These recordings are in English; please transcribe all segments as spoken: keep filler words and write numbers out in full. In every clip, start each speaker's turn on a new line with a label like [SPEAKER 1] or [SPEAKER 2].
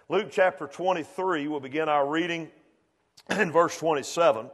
[SPEAKER 1] Luke chapter twenty-three, we'll begin our reading in verse twenty-seven.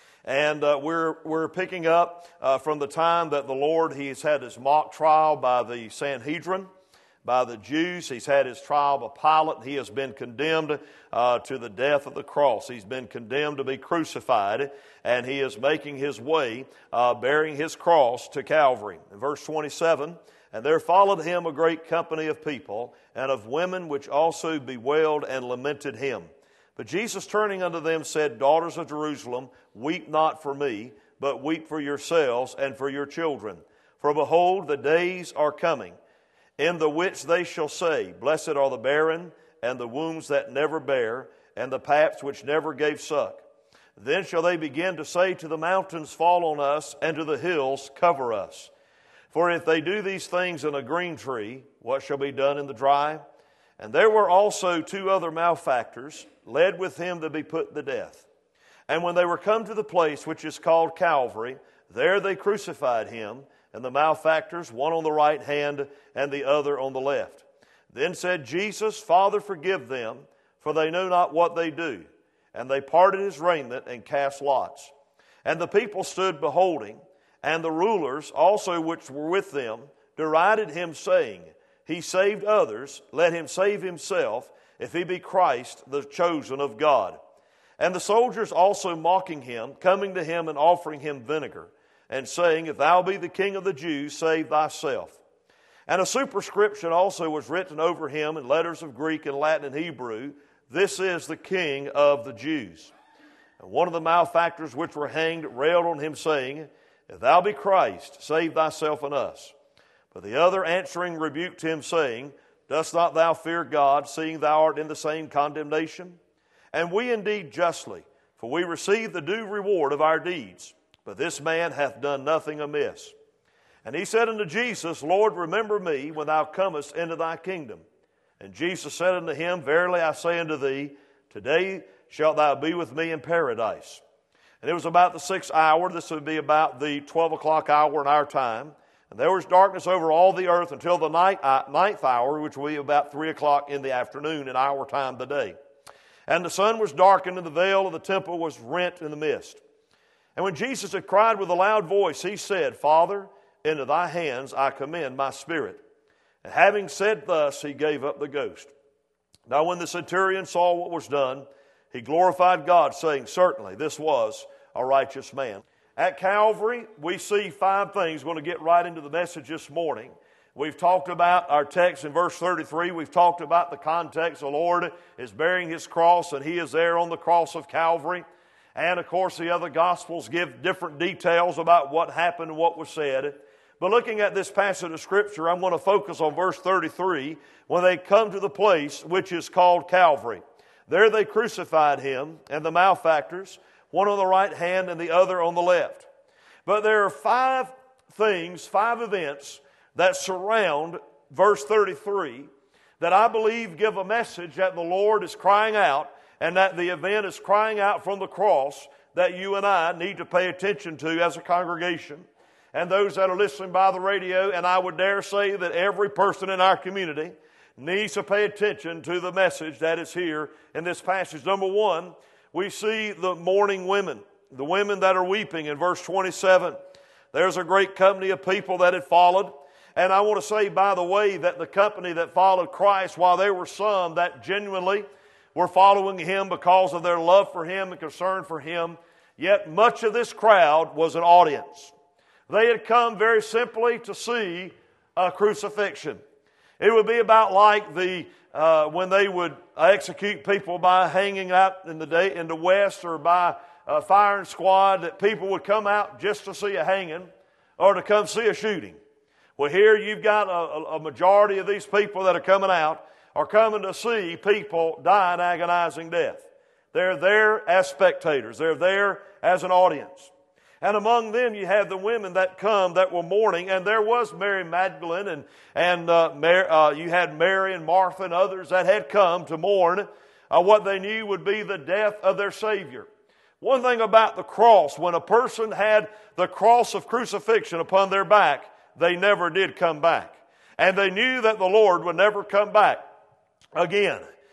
[SPEAKER 1] And uh, we're we're picking up uh, from the time that the Lord, He's had His mock trial by the Sanhedrin, by the Jews. He's had His trial by Pilate. He has been condemned uh, to the death of the cross. He's been condemned to be crucified, and He is making His way, uh, bearing His cross to Calvary. In verse twenty-seven, and there followed Him a great company of people, and of women which also bewailed and lamented Him. But Jesus turning unto them said, Daughters of Jerusalem, weep not for me, but weep for yourselves and for your children. For behold, the days are coming, in the which they shall say, Blessed are the barren, and the wombs that never bare, and the paps which never gave suck. Then shall they begin to say to the mountains, Fall on us, and to the hills, Cover us. For if they do these things in a green tree, what shall be done in the dry? And there were also two other malefactors, led with him to be put to death. And when they were come to the place which is called Calvary, there they crucified him, and the malefactors, one on the right hand and the other on the left. Then said Jesus, Father, forgive them, for they know not what they do. And they parted his raiment and cast lots. And the people stood beholding, and the rulers also which were with them derided him, saying, He saved others, let him save himself, if he be Christ, the chosen of God. And the soldiers also mocking him, coming to him and offering him vinegar, and saying, If thou be the King of the Jews, save thyself. And a superscription also was written over him in letters of Greek and Latin and Hebrew, This is the King of the Jews. And one of the malefactors which were hanged railed on him, saying, If thou be Christ, save thyself and us. But the other answering rebuked him, saying, Dost not thou fear God, seeing thou art in the same condemnation? And we indeed justly, for we receive the due reward of our deeds. But this man hath done nothing amiss. And he said unto Jesus, Lord, remember me when thou comest into thy kingdom. And Jesus said unto him, Verily I say unto thee, Today shalt thou be with me in paradise. And it was about the sixth hour. This would be about the twelve o'clock hour in our time. And there was darkness over all the earth until the night, uh, ninth hour, which will be about three o'clock in the afternoon in our time today. And the sun was darkened, and the veil of the temple was rent in the midst. And when Jesus had cried with a loud voice, he said, Father, into thy hands I commend my spirit. And having said thus, he gave up the ghost. Now when the centurion saw what was done, he glorified God, saying, Certainly this was a righteous man. At Calvary, we see five things. We're going to get right into the message this morning. We've talked about our text in verse thirty-three. We've talked about the context. The Lord is bearing His cross, and He is there on the cross of Calvary. And, of course, the other Gospels give different details about what happened and what was said. But looking at this passage of Scripture, I'm going to focus on verse thirty-three, when they come to the place which is called Calvary. There they crucified Him and the malefactors, one on the right hand and the other on the left. But there are five things, five events that surround verse thirty-three that I believe give a message that the Lord is crying out, and that the event is crying out from the cross, that you and I need to pay attention to as a congregation, and those that are listening by the radio. And I would dare say that every person in our community needs to pay attention to the message that is here in this passage. Number one, we see the mourning women, the women that are weeping in verse twenty-seven. There's a great company of people that had followed. And I want to say, by the way, that the company that followed Christ, while there were some that genuinely were following Him because of their love for Him and concern for Him, yet much of this crowd was an audience. They had come very simply to see a crucifixion. It would be about like the uh, when they would execute people by hanging out in the day in the West, or by a firing squad, that people would come out just to see a hanging or to come see a shooting. Well, here you've got a, a majority of these people that are coming out are coming to see people die an agonizing death. They're there as spectators. They're there as an audience. And among them you had the women that come that were mourning, and there was Mary Magdalene, and, and uh, Mary, uh, you had Mary and Martha and others that had come to mourn uh, what they knew would be the death of their Savior. One thing about the cross, when a person had the cross of crucifixion upon their back, they never did come back. And they knew that the Lord would never come back again.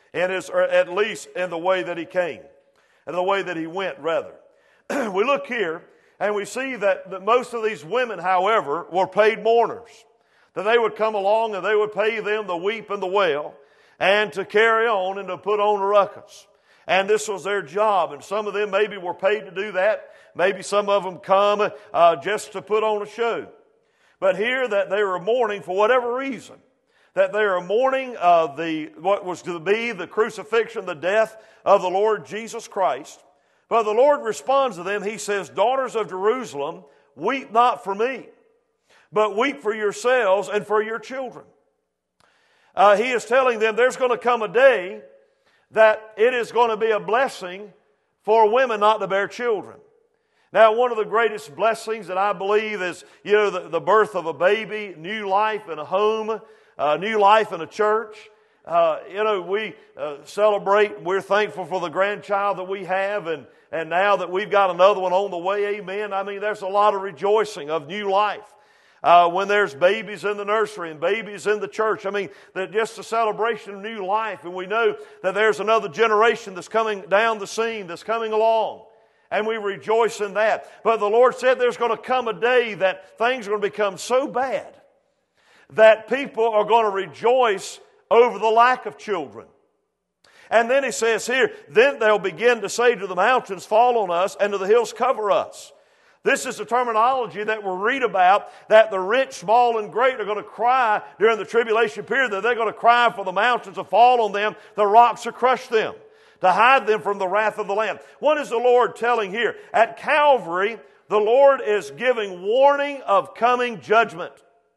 [SPEAKER 1] in his, or at least in the way that he came, and the way that he went, rather. We look here, and we see that, that most of these women, however, were paid mourners. That they would come along and they would pay them to weep and to wail, and to carry on and to put on a ruckus. And this was their job. And some of them maybe were paid to do that. Maybe some of them come uh, just to put on a show. But here that they were mourning for whatever reason. That they are mourning uh, the what was to be the crucifixion, the death of the Lord Jesus Christ. But the Lord responds to them. He says, "Daughters of Jerusalem, weep not for me, but weep for yourselves and for your children." Uh, he is telling them there's going to come a day that it is going to be a blessing for women not to bear children. Now, one of the greatest blessings that I believe is, you know, the, the birth of a baby, new life in a home, uh, new life in a church. Uh, you know, we uh, celebrate, we're thankful for the grandchild that we have, and, and now that we've got another one on the way, amen. I mean, there's a lot of rejoicing of new life. Uh, when there's babies in the nursery and babies in the church. I mean, that just a celebration of new life. And we know that there's another generation that's coming down the scene, that's coming along. And we rejoice in that. But the Lord said there's going to come a day that things are going to become so bad that people are going to rejoice over the lack of children. And then He says here, then they'll begin to say to the mountains, "Fall on us," and to the hills, "Cover us." This is the terminology that we'll read about, that the rich, small, and great are going to cry during the tribulation period, that they're going to cry for the mountains to fall on them, the rocks to crush them, to hide them from the wrath of the Lamb. What is the Lord telling here? At Calvary, the Lord is giving warning of coming judgment.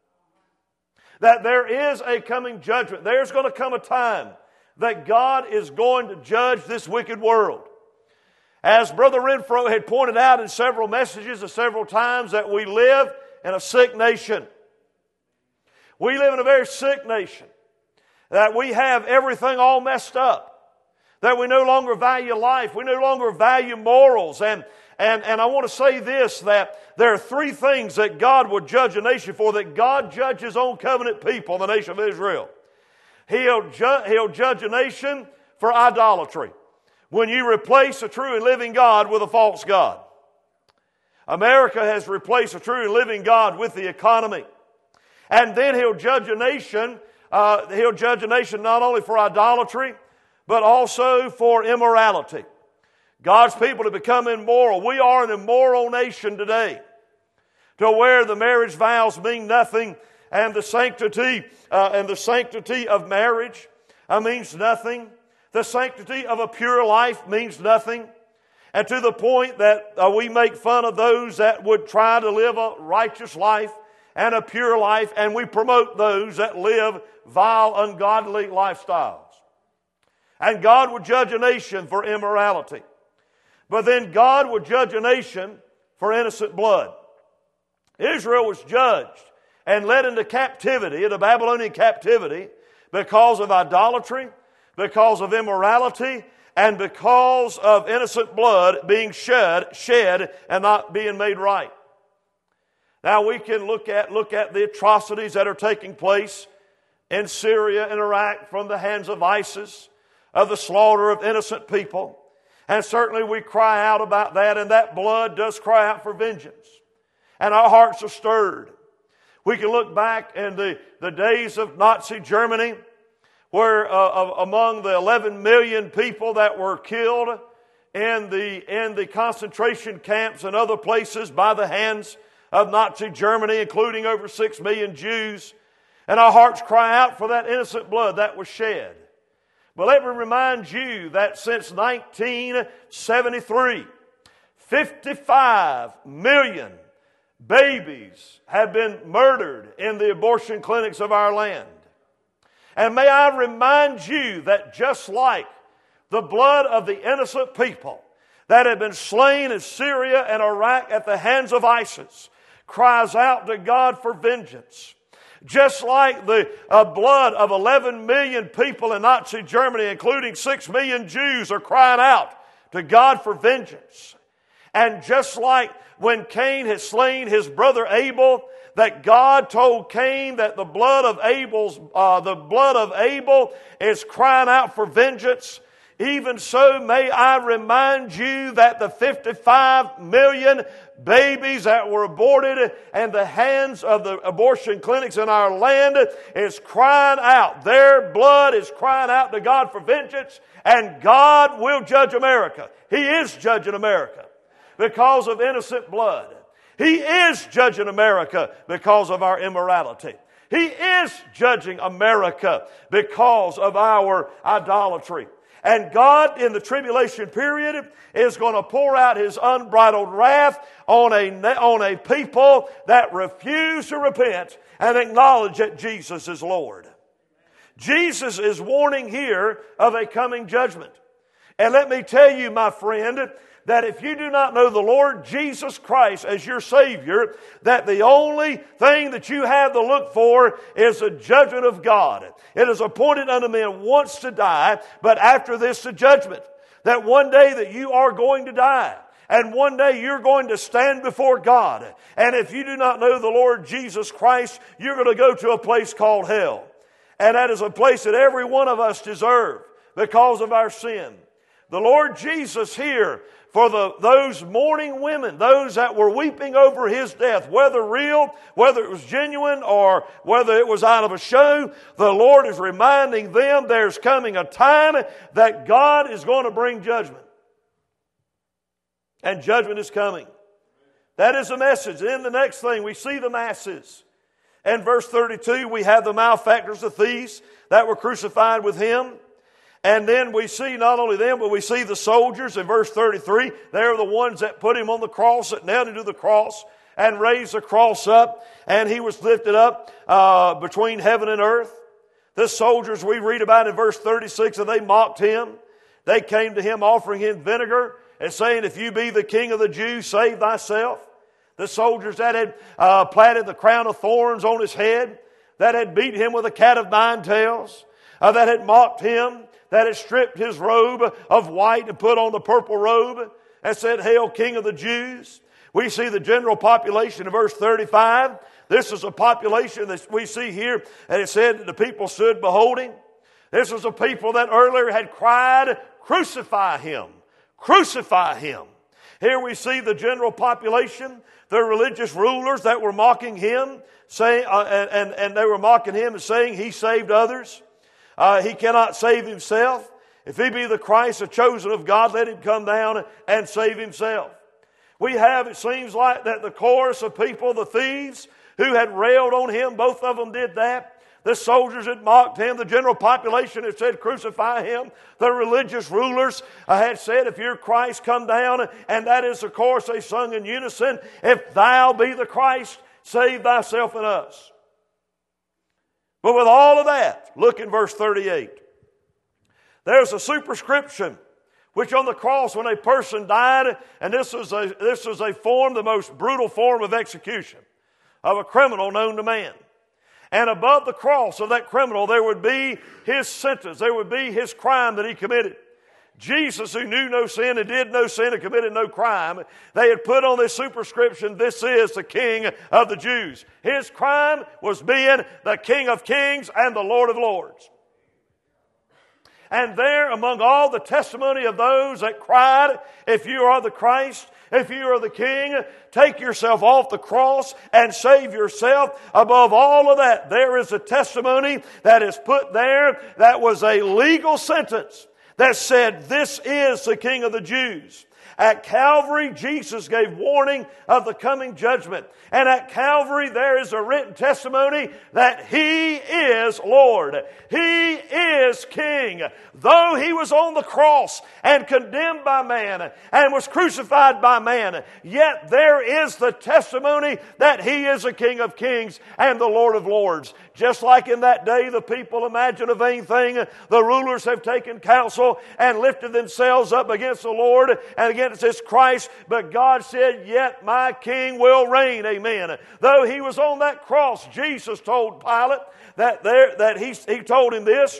[SPEAKER 1] That there is a coming judgment. There's going to come a time that God is going to judge this wicked world. As Brother Renfro had pointed out in several messages and several times, that we live in a sick nation. We live in a very sick nation. That we have everything all messed up. That we no longer value life. We no longer value morals. And, and, and I want to say this, that there are three things that God would judge a nation for, that God judges His own covenant people, the nation of Israel. He'll, ju- he'll judge a nation for idolatry. When you replace a true and living God with a false God. America has replaced a true and living God with the economy. And then He'll judge a nation, uh, He'll judge a nation not only for idolatry, but also for immorality. God's people have become immoral. We are an immoral nation today, to where the marriage vows mean nothing, and the sanctity uh, and the sanctity of marriage uh, means nothing. The sanctity of a pure life means nothing. And to the point that uh, we make fun of those that would try to live a righteous life and a pure life, and we promote those that live vile, ungodly lifestyles. And God would judge a nation for immorality. But then God would judge a nation for innocent blood. Israel was judged and led into captivity, into Babylonian captivity, because of idolatry, because of immorality, and because of innocent blood being shed, shed and not being made right. Now we can look at, look at the atrocities that are taking place in Syria and Iraq from the hands of ISIS, of the slaughter of innocent people. And certainly we cry out about that, and that blood does cry out for vengeance. And our hearts are stirred. We can look back in the, the days of Nazi Germany, where uh, among the eleven million people that were killed in the, in the concentration camps and other places by the hands of Nazi Germany, including over six million Jews. And our hearts cry out for that innocent blood that was shed. But let me remind you that since nineteen seventy-three, fifty-five million babies have been murdered in the abortion clinics of our land. And may I remind you that just like the blood of the innocent people that have been slain in Syria and Iraq at the hands of ISIS cries out to God for vengeance, just like the uh, blood of eleven million people in Nazi Germany, including six million Jews, are crying out to God for vengeance. And just like when Cain had slain his brother Abel, that God told Cain that the blood of Abel's, uh, the blood of Abel is crying out for vengeance, even so may I remind you that the fifty-five million babies that were aborted and the hands of the abortion clinics in our land is crying out. Their blood is crying out to God for vengeance, and God will judge America. He is judging America because of innocent blood. He is judging America because of our immorality. He is judging America because of our idolatry. And God, in the tribulation period, is going to pour out His unbridled wrath on a, on a people that refuse to repent and acknowledge that Jesus is Lord. Jesus is warning here of a coming judgment. And let me tell you, my friend, that if you do not know the Lord Jesus Christ as your Savior, that the only thing that you have to look for is the judgment of God. It is appointed unto men once to die, but after this the judgment. That one day that you are going to die. And one day you're going to stand before God. And if you do not know the Lord Jesus Christ, you're going to go to a place called hell. And that is a place that every one of us deserve because of our sin. The Lord Jesus here, for the, those mourning women, those that were weeping over His death, whether real, whether it was genuine, or whether it was out of a show, the Lord is reminding them there's coming a time that God is going to bring judgment. And judgment is coming. That is the message. Then the next thing, we see the masses. In verse thirty-two, we have the malefactors, the thieves that were crucified with Him. And then we see not only them, but we see the soldiers in verse thirty-three. They're the ones that put Him on the cross, that nailed Him to the cross and raised the cross up. And He was lifted up uh, between heaven and earth. The soldiers we read about in verse thirty-six, and they mocked Him. They came to Him offering Him vinegar and saying, if you be the King of the Jews, save thyself. The soldiers that had uh, planted the crown of thorns on His head, that had beat Him with a cat of nine tails, uh, that had mocked Him, that had stripped His robe of white and put on the purple robe and said, Hail, King of the Jews. We see the general population in verse thirty-five. This is a population that we see here, and it said that the people stood beholding. This was a people that earlier had cried, crucify Him, crucify Him. Here we see the general population, the religious rulers that were mocking Him, saying, uh, and, and, and they were mocking Him and saying He saved others. Uh, he cannot save Himself. If He be the Christ, the chosen of God, let Him come down and save Himself. We have, it seems like, that the chorus of people, the thieves, who had railed on Him, both of them did that. The soldiers had mocked Him. The general population had said, crucify Him. The religious rulers had said, if you're Christ, come down. And that is, of course, they sung in unison, if Thou be the Christ, save Thyself and us. But with all of that, look in verse thirty-eight. There's a superscription, which on the cross when a person died, and this was a, this was a form, the most brutal form of execution of a criminal known to man. And above the cross of that criminal, there would be his sentence. There would be his crime that he committed. Jesus, who knew no sin and did no sin and committed no crime, they had put on this superscription, this is the King of the Jews. His crime was being the King of Kings and the Lord of Lords. And there, among all the testimony of those that cried, if you are the Christ, if you are the King, take yourself off the cross and save yourself. Above all of that, there is a testimony that is put there that was a legal sentence that said, this is the King of the Jews. At Calvary, Jesus gave warning of the coming judgment. And at Calvary, there is a written testimony that He is Lord. He is King. Though He was on the cross and condemned by man and was crucified by man, yet there is the testimony that He is the King of Kings and the Lord of Lords. Just like in that day, the people imagine a vain thing. The rulers have taken counsel and lifted themselves up against the Lord and against His Christ. But God said, yet my King will reign. Amen. Though He was on that cross, Jesus told Pilate that there, that he, he told him this,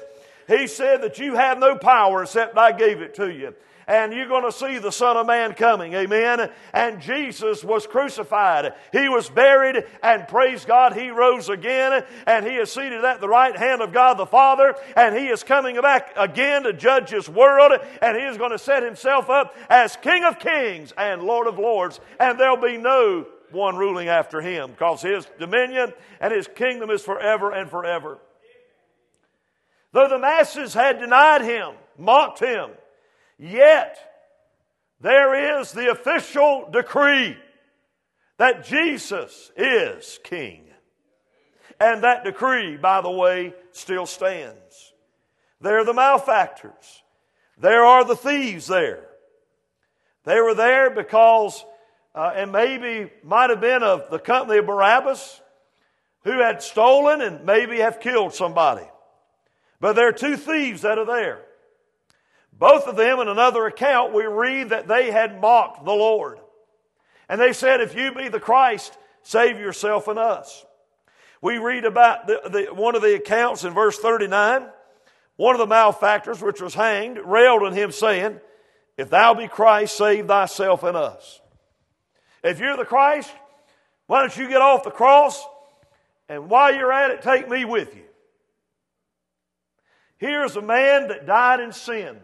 [SPEAKER 1] He said that you have no power except I gave it to you. And you're going to see the Son of Man coming. Amen. And Jesus was crucified. He was buried, and praise God, He rose again. And He is seated at the right hand of God the Father. And He is coming back again to judge His world. And He is going to set Himself up as King of Kings and Lord of Lords. And there'll be no one ruling after Him, because His dominion and His kingdom is forever and forever. Though the masses had denied Him, mocked Him, yet there is the official decree that Jesus is King. And that decree, by the way, still stands. There are the malefactors. There are the thieves there. They were there because, uh, and maybe might have been of the company of Barabbas, who had stolen and maybe have killed somebody. But there are two thieves that are there. Both of them, in another account, we read that they had mocked the Lord. And they said, if you be the Christ, save yourself and us. We read about the, the, one of the accounts in verse thirty-nine. One of the malefactors, which was hanged, railed on him, saying, if thou be Christ, save thyself and us. If you're the Christ, why don't you get off the cross, and while you're at it, take me with you. Here's a man that died in sin.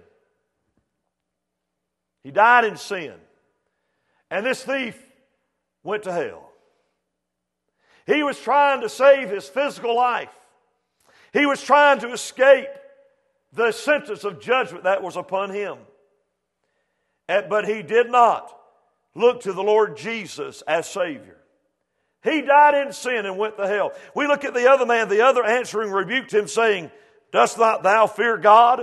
[SPEAKER 1] He died in sin. And this thief went to hell. He was trying to save his physical life. He was trying to escape the sentence of judgment that was upon him. But he did not look to the Lord Jesus as Savior. He died in sin and went to hell. We look at the other man. The other answering rebuked him, saying, dost not thou fear God?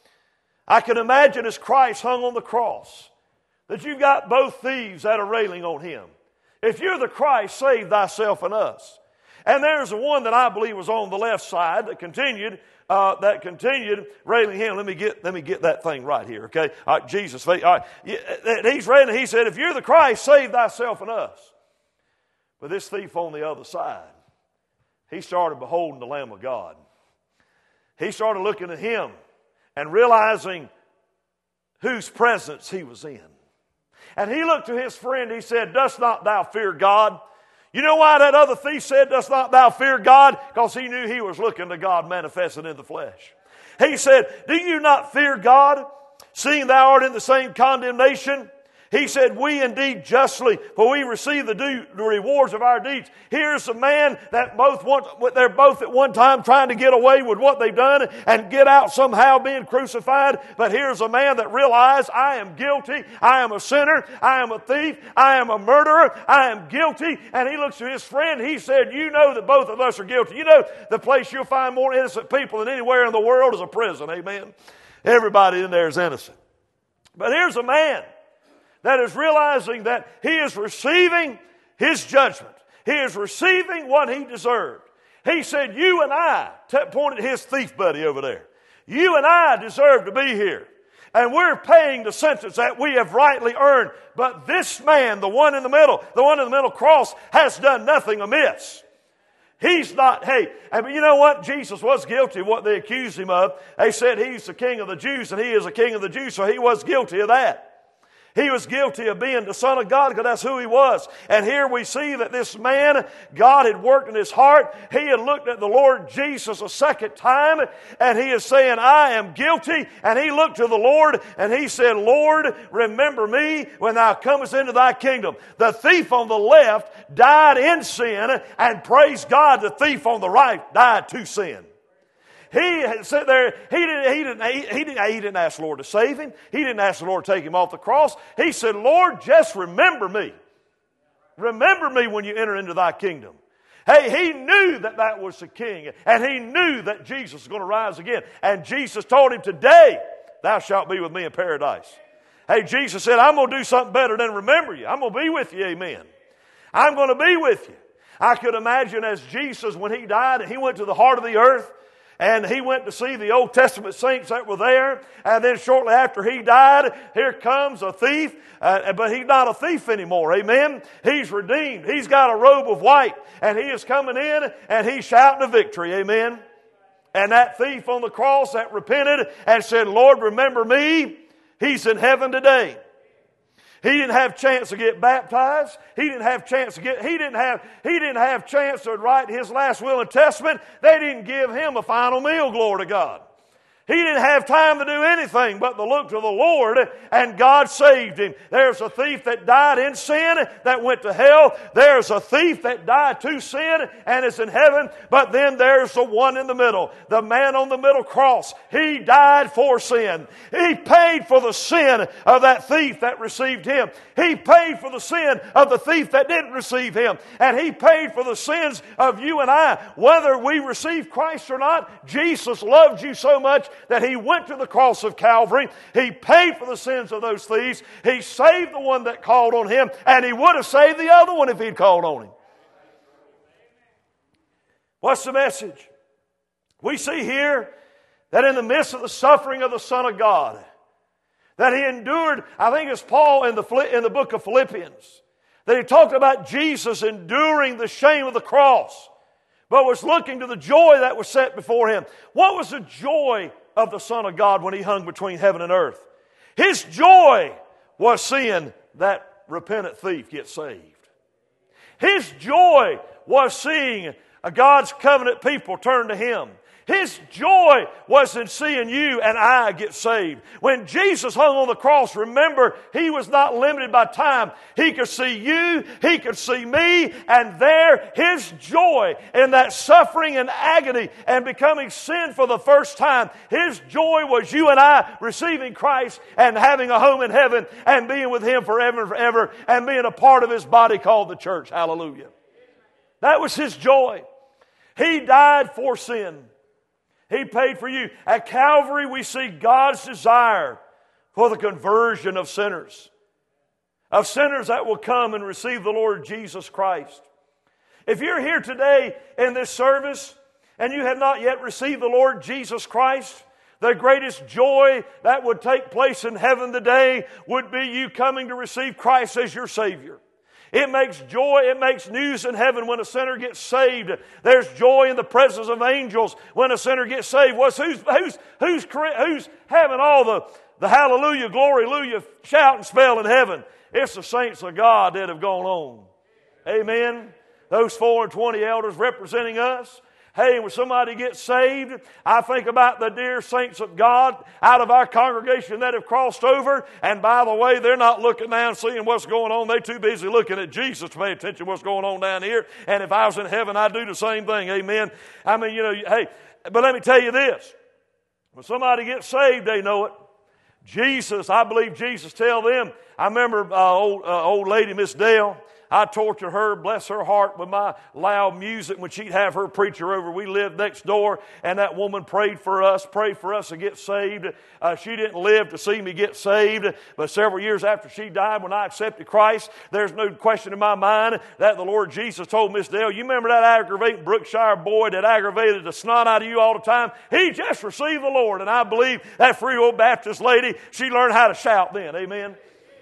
[SPEAKER 1] I can imagine as Christ hung on the cross that you've got both thieves that are railing on Him. If you're the Christ, save thyself and us. And there's the one that I believe was on the left side that continued, uh, that continued railing him. Let me get, let me get that thing right here, okay? All right, Jesus, all right. He's railing. He said, if you're the Christ, save thyself and us. But this thief on the other side, he started beholding the Lamb of God. He started looking at Him and realizing whose presence he was in. And he looked to his friend. He said, dost not thou fear God? You know why that other thief said, dost not thou fear God? Because he knew he was looking to God manifested in the flesh. He said, do you not fear God, seeing thou art in the same condemnation? He said, we indeed justly, for we receive the, due, the rewards of our deeds. Here's a man that both want, they're both at one time trying to get away with what they've done and get out somehow being crucified. But here's a man that realized, I am guilty, I am a sinner, I am a thief, I am a murderer, I am guilty. And he looks to his friend, he said, you know that both of us are guilty. You know the place you'll find more innocent people than anywhere in the world is a prison, amen? Everybody in there is innocent. But here's a man that is realizing that he is receiving his judgment. He is receiving what he deserved. He said, you and I, pointed his thief buddy over there, you and I deserve to be here. And we're paying the sentence that we have rightly earned. But this man, the one in the middle, the one in the middle cross, has done nothing amiss. He's not, hey, I mean, you know what? Jesus was guilty of what they accused him of. They said he's the king of the Jews, and he is the king of the Jews, so he was guilty of that. He was guilty of being the Son of God because that's who he was. And here we see that this man, God had worked in his heart. He had looked at the Lord Jesus a second time, and he is saying, I am guilty. And he looked to the Lord, and he said, Lord, remember me when thou comest into thy kingdom. The thief on the left died in sin, and praise God, the thief on the right died to sin. He sat there, he didn't, he, didn't, he, didn't, he didn't ask the Lord to save him. He didn't ask the Lord to take him off the cross. He said, Lord, just remember me. Remember me when you enter into thy kingdom. Hey, he knew that that was the king. And he knew that Jesus was going to rise again. And Jesus told him, today thou shalt be with me in paradise. Hey, Jesus said, I'm going to do something better than remember you. I'm going to be with you, amen. I'm going to be with you. I could imagine as Jesus, when he died, and he went to the heart of the earth, and he went to see the Old Testament saints that were there. And then shortly after he died, here comes a thief. Uh, but he's not a thief anymore. Amen? He's redeemed. He's got a robe of white. And he is coming in and he's shouting a victory. Amen? And that thief on the cross that repented and said, Lord, remember me, he's in heaven today. He didn't have chance to get baptized. He didn't have chance to get, he didn't have, he didn't have chance to write his last will and testament. They didn't give him a final meal, glory to God. He didn't have time to do anything but to look to the Lord, and God saved him. There's a thief that died in sin that went to hell. There's a thief that died to sin and is in heaven. But then there's the one in the middle, the man on the middle cross. He died for sin. He paid for the sin of that thief that received him. He paid for the sin of the thief that didn't receive him. And he paid for the sins of you and I. Whether we receive Christ or not, Jesus loved you so much that he went to the cross of Calvary. He paid for the sins of those thieves. He saved the one that called on him, and he would have saved the other one if he'd called on him. What's the message? We see here that in the midst of the suffering of the Son of God, that he endured, I think it's Paul in the, in the book of Philippians, that he talked about Jesus enduring the shame of the cross, but was looking to the joy that was set before him. What was the joy of the Son of God when he hung between heaven and earth? His joy was seeing that repentant thief get saved. His joy was seeing a God's covenant people turn to him. His joy was in seeing you and I get saved. When Jesus hung on the cross, remember, he was not limited by time. He could see you, he could see me, and there, his joy in that suffering and agony and becoming sin for the first time, his joy was you and I receiving Christ and having a home in heaven and being with him forever and forever and being a part of his body called the church. Hallelujah. That was his joy. He died for sin. He paid for you. At Calvary, we see God's desire for the conversion of sinners. Of sinners that will come and receive the Lord Jesus Christ. If you're here today in this service and you have not yet received the Lord Jesus Christ, the greatest joy that would take place in heaven today would be you coming to receive Christ as your Savior. It makes joy, it makes news in heaven when a sinner gets saved. There's joy in the presence of angels when a sinner gets saved. What's, who's, who's, who's, who's having all the, the hallelujah, glory, hallelujah, shout and spell in heaven? It's the saints of God that have gone on. Amen. Those four and twenty elders representing us. Hey, when somebody gets saved, I think about the dear saints of God out of our congregation that have crossed over. And by the way, they're not looking down seeing what's going on. They're too busy looking at Jesus to pay attention to what's going on down here. And if I was in heaven, I'd do the same thing. Amen. I mean, you know, hey, but let me tell you this. When somebody gets saved, they know it. Jesus, I believe Jesus tell them. I remember uh, old, uh, old lady, Miss Dale. I tortured her, bless her heart, with my loud music when she'd have her preacher over. We lived next door, and that woman prayed for us, prayed for us to get saved. Uh, she didn't live to see me get saved, but several years after she died, when I accepted Christ, there's no question in my mind that the Lord Jesus told Miss Dale, you remember that aggravating Brookshire boy that aggravated the snot out of you all the time? He just received the Lord, and I believe that free old Baptist lady, she learned how to shout then. Amen.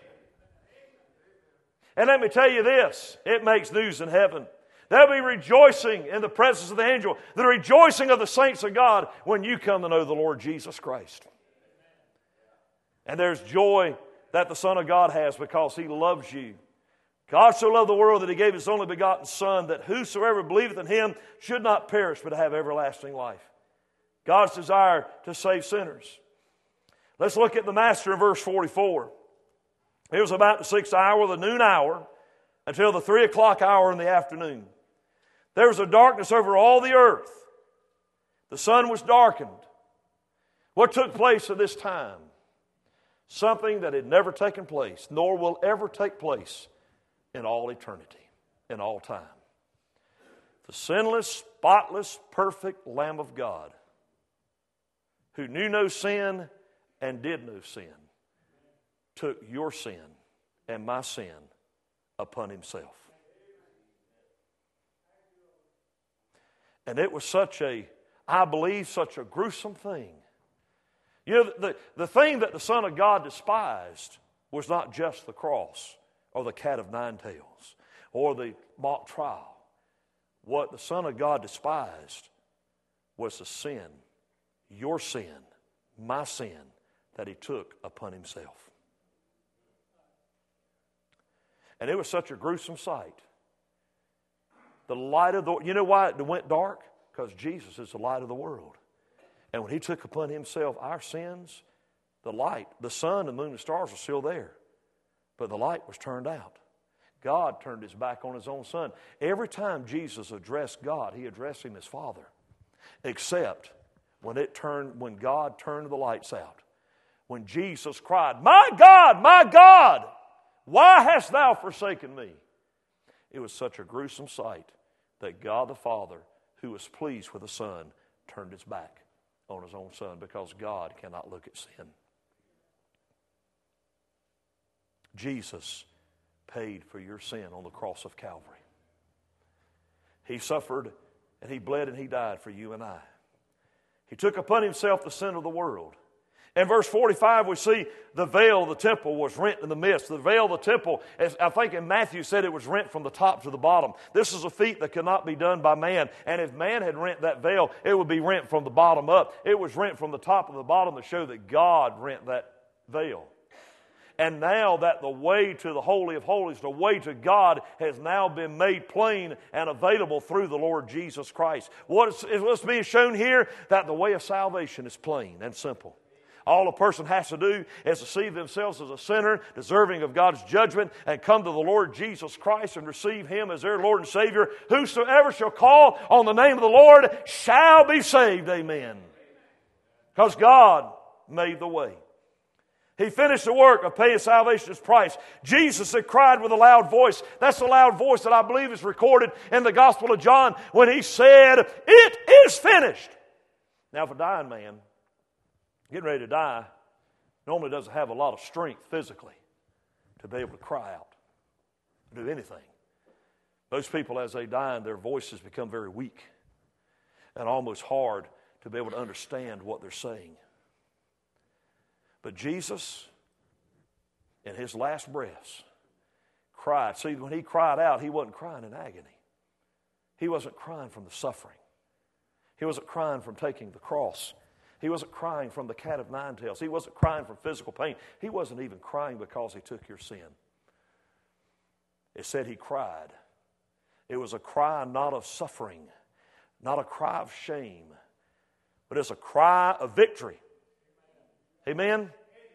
[SPEAKER 1] And let me tell you this, it makes news in heaven. There'll be rejoicing in the presence of the angel, the rejoicing of the saints of God when you come to know the Lord Jesus Christ. And there's joy that the Son of God has because he loves you. God so loved the world that he gave his only begotten Son, that whosoever believeth in him should not perish but have everlasting life. God's desire to save sinners. Let's look at the Master in verse forty-four. It was about the sixth hour, the noon hour, until the three o'clock hour in the afternoon. There was a darkness over all the earth. The sun was darkened. What took place at this time? Something that had never taken place, nor will ever take place in all eternity, in all time. The sinless, spotless, perfect Lamb of God, who knew no sin and did no sin, took your sin and my sin upon himself. And it was such a, I believe, such a gruesome thing. You know, the, the thing that the Son of God despised was not just the cross or the cat of nine tails or the mock trial. What the Son of God despised was the sin, your sin, my sin, that he took upon himself. And it was such a gruesome sight. The light of the, you know why it went dark? Because Jesus is the light of the world. And when he took upon himself our sins, the light, the sun, the moon, and stars were still there. But the light was turned out. God turned his back on his own son. Every time Jesus addressed God, he addressed him as Father. Except when it turned, when God turned the lights out. When Jesus cried, "My God, my God, why hast thou forsaken me?" It was such a gruesome sight that God the Father, who was pleased with the Son, turned his back on his own Son, because God cannot look at sin. Jesus paid for your sin on the cross of Calvary. He suffered and he bled and he died for you and I. He took upon himself the sin of the world. In verse forty-five, we see the veil of the temple was rent in the midst. The veil of the temple, as I think in Matthew said, it was rent from the top to the bottom. This is a feat that could not be done by man. And if man had rent that veil, it would be rent from the bottom up. It was rent from the top to the bottom to show that God rent that veil. And now that the way to the Holy of Holies, the way to God, has now been made plain and available through the Lord Jesus Christ. What is, what's being shown here? That the way of salvation is plain and simple. All a person has to do is to see themselves as a sinner, deserving of God's judgment, and come to the Lord Jesus Christ and receive him as their Lord and Savior. Whosoever shall call on the name of the Lord shall be saved. Amen. Because God made the way. He finished the work of paying salvation's price. Jesus had cried with a loud voice. That's the loud voice that I believe is recorded in the Gospel of John when he said, "It is finished." Now, if a dying man getting ready to die normally doesn't have a lot of strength physically to be able to cry out, to do anything. Most people, as they die, their voices become very weak and almost hard to be able to understand what they're saying. But Jesus, in his last breaths, cried. See, when he cried out, he wasn't crying in agony. He wasn't crying from the suffering. He wasn't crying from taking the cross. He wasn't crying from the cat of nine tails. He wasn't crying from physical pain. He wasn't even crying because he took your sin. It said he cried. It was a cry not of suffering, not a cry of shame, but it's a cry of victory. Amen?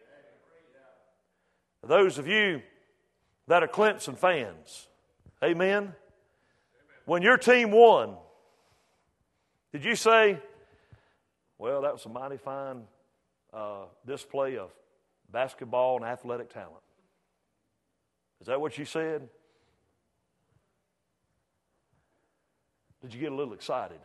[SPEAKER 1] Those of you that are Clemson fans, amen? When your team won, did you say, "Well, that was a mighty fine uh, display of basketball and athletic talent"? Is that what you said? Did you get a little excited?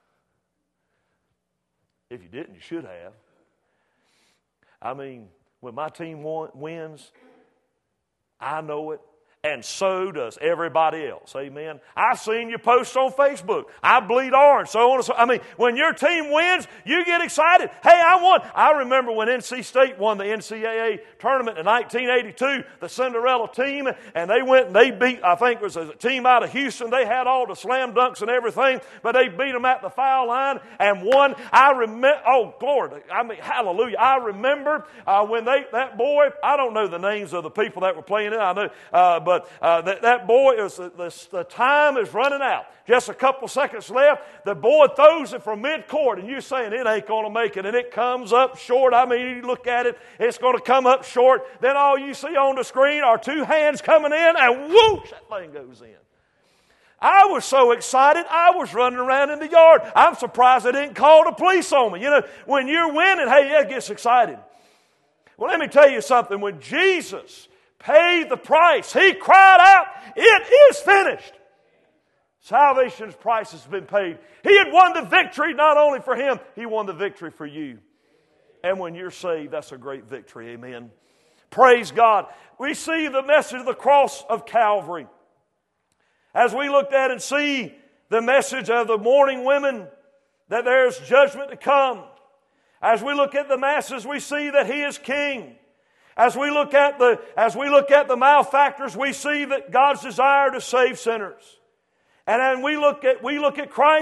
[SPEAKER 1] If you didn't, you should have. I mean, when my team won, wins, I know it, and so does everybody else. Amen. I've seen you post on Facebook, "I bleed orange," so on and so. I mean, when your team wins, you get excited. Hey, I won. I remember when N C State won the N C double A tournament in nineteen eighty-two, the Cinderella team, and they went and they beat, I think it was a team out of Houston. They had all the slam dunks and everything, but they beat them at the foul line and won. I remember, oh, glory, I mean, hallelujah. I remember uh, when they, that boy, I don't know the names of the people that were playing it, I know, uh, but But uh, that, that boy, is the, the, the time is running out. Just a couple seconds left. The boy throws it from mid-court, and you're saying it ain't going to make it. And it comes up short. I mean, you look at it, it's going to come up short. Then all you see on the screen are two hands coming in, and whoosh, that thing goes in. I was so excited, I was running around in the yard. I'm surprised they didn't call the police on me. You know, when you're winning, hey, yeah, it gets excited. Well, let me tell you something. When Jesus paid the price, he cried out, "It is finished." Salvation's price has been paid. He had won the victory not only for him, he won the victory for you. And when you're saved, that's a great victory. Amen. Praise God. We see the message of the cross of Calvary. As we looked at and see the message of the mourning women, that there's judgment to come. As we look at the masses, we see that he is king. As we look at the, as we look at the malefactors, we see that God's desire to save sinners. And then we look at, we look at Christ,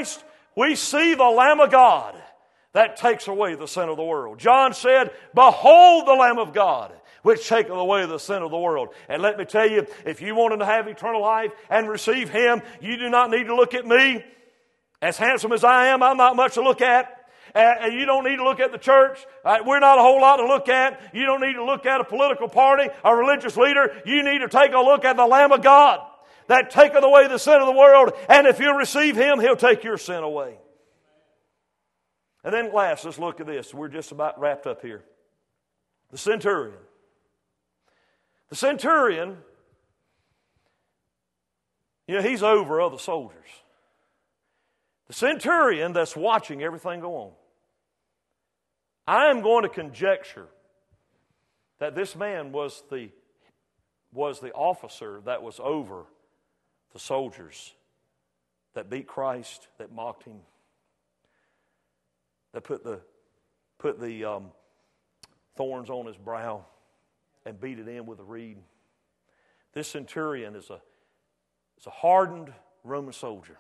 [SPEAKER 1] we see the Lamb of God that takes away the sin of the world. John said, behold the Lamb of God, which taketh away the sin of the world. And let me tell you, if you want to have eternal life and receive Him, you do not need to look at me. As handsome as I am, I'm not much to look at. And you don't need to look at the church. We're not a whole lot to look at. You don't need to look at a political party, a religious leader. You need to take a look at the Lamb of God that taketh away the sin of the world. And if you'll receive Him, He'll take your sin away. And then last, let's look at this. We're just about wrapped up here. The centurion. The centurion, you know, he's over other soldiers. The centurion that's watching everything go on. I am going to conjecture that this man was the, was the officer that was over the soldiers that beat Christ, that mocked Him, that put the, put the um, thorns on His brow and beat it in with a reed. This centurion is a, is a hardened Roman soldier.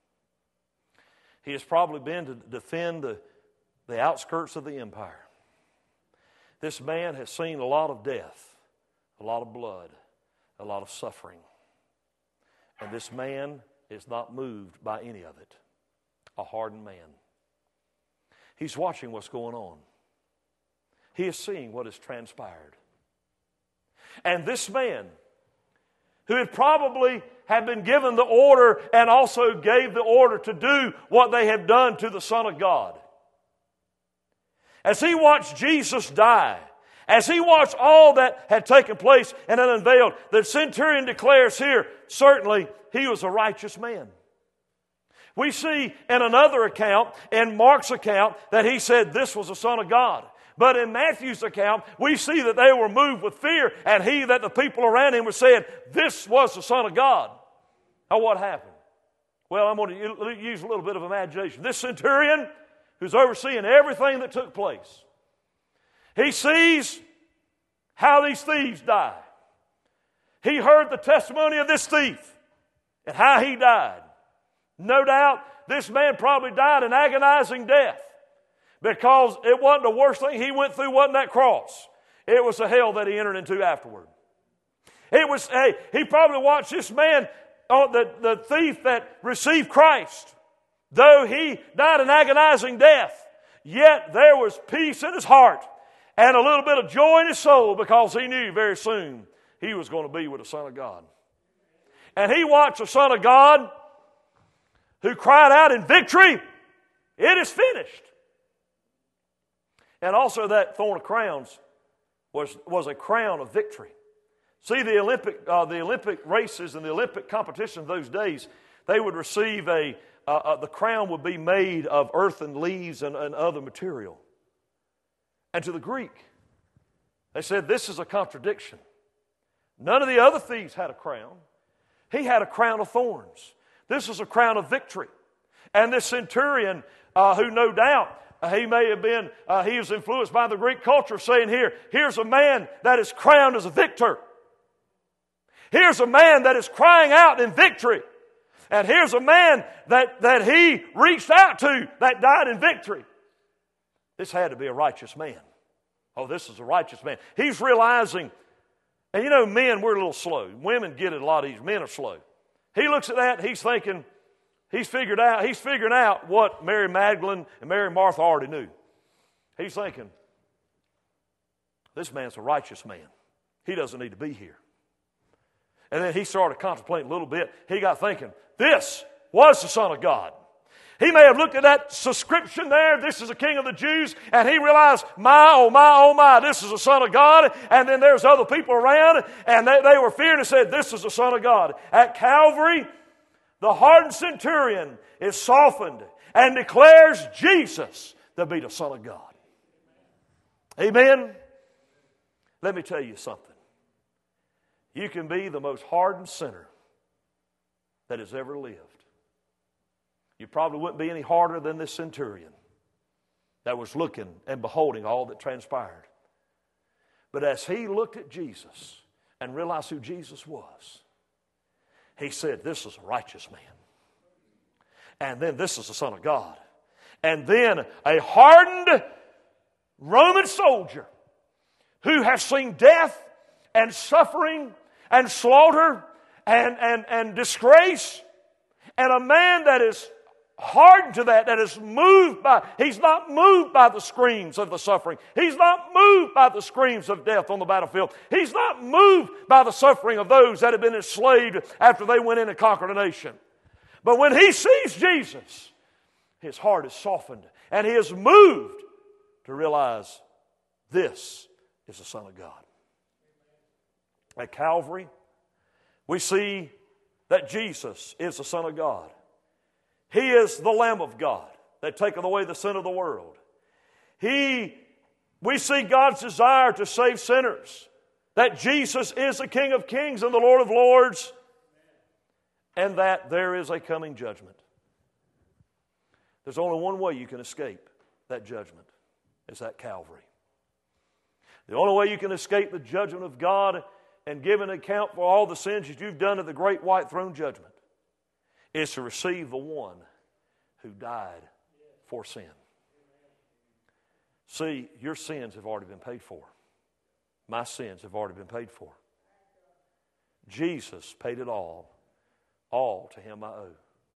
[SPEAKER 1] He has probably been to defend the, the outskirts of the empire. This man has seen a lot of death, a lot of blood, a lot of suffering. And this man is not moved by any of it. A hardened man. He's watching what's going on. He is seeing what has transpired. And this man, who had probably had been given the order and also gave the order to do what they had done to the Son of God. As he watched Jesus die, as he watched all that had taken place and then unveiled, the centurion declares here, certainly he was a righteous man. We see in another account, in Mark's account, that he said this was the Son of God. But in Matthew's account, we see that they were moved with fear, and he, that the people around him were saying, this was the Son of God. Now what happened? Well, I'm going to use a little bit of imagination. This centurion, who's overseeing everything that took place, he sees how these thieves die. He heard the testimony of this thief and how he died. No doubt, this man probably died an agonizing death. Because it wasn't the worst thing he went through, wasn't that cross. It was the hell that he entered into afterward. It was, hey, he probably watched this man, oh, the, the thief that received Christ. Though he died an agonizing death, yet there was peace in his heart and a little bit of joy in his soul because he knew very soon he was going to be with the Son of God. And he watched the Son of God who cried out in victory, it is finished. And also that thorn of crowns was, was a crown of victory. See, the Olympic, uh, the Olympic races and the Olympic competition of those days, they would receive a, uh, uh, the crown would be made of earth and leaves and, and other material. And to the Greek, they said this is a contradiction. None of the other thieves had a crown. He had a crown of thorns. This is a crown of victory. And this centurion, uh, who no doubt, Uh, he may have been, uh, he was influenced by the Greek culture saying here, here's a man that is crowned as a victor. Here's a man that is crying out in victory. And here's a man that, that he reached out to that died in victory. This had to be a righteous man. Oh, this is a righteous man. He's realizing, and you know, men, we're a little slow. Women get it a lot easier. Men are slow. He looks at that, he's thinking, He's figured out, he's figuring out what Mary Magdalene and Mary Martha already knew. He's thinking, this man's a righteous man. He doesn't need to be here. And then he started contemplating a little bit. He got thinking, this was the Son of God. He may have looked at that subscription there, this is the King of the Jews, and he realized, my, oh my, oh my, this is the Son of God. And then there's other people around, and they, they were fearing and said, this is the Son of God. At Calvary, the hardened centurion is softened and declares Jesus to be the Son of God. Amen? Let me tell you something. You can be the most hardened sinner that has ever lived. You probably wouldn't be any harder than this centurion that was looking and beholding all that transpired. But as he looked at Jesus and realized who Jesus was, he said, this is a righteous man. And then this is the Son of God. And then a hardened Roman soldier who has seen death and suffering and slaughter and, and, and disgrace, and a man that is hardened to that, that is moved by, he's not moved by the screams of the suffering. He's not moved by the screams of death on the battlefield. He's not moved by the suffering of those that have been enslaved after they went in and conquered a nation. But when he sees Jesus, his heart is softened and he is moved to realize this is the Son of God. At Calvary, we see that Jesus is the Son of God. He is the Lamb of God that taketh away the sin of the world. He, we see God's desire to save sinners, that Jesus is the King of kings and the Lord of lords, and that there is a coming judgment. There's only one way you can escape that judgment. It's at Calvary. The only way you can escape the judgment of God and give an account for all the sins that you've done at the great white throne judgment is to receive the one who died for sin. See, your sins have already been paid for. My sins have already been paid for. Jesus paid it all. All to him I owe.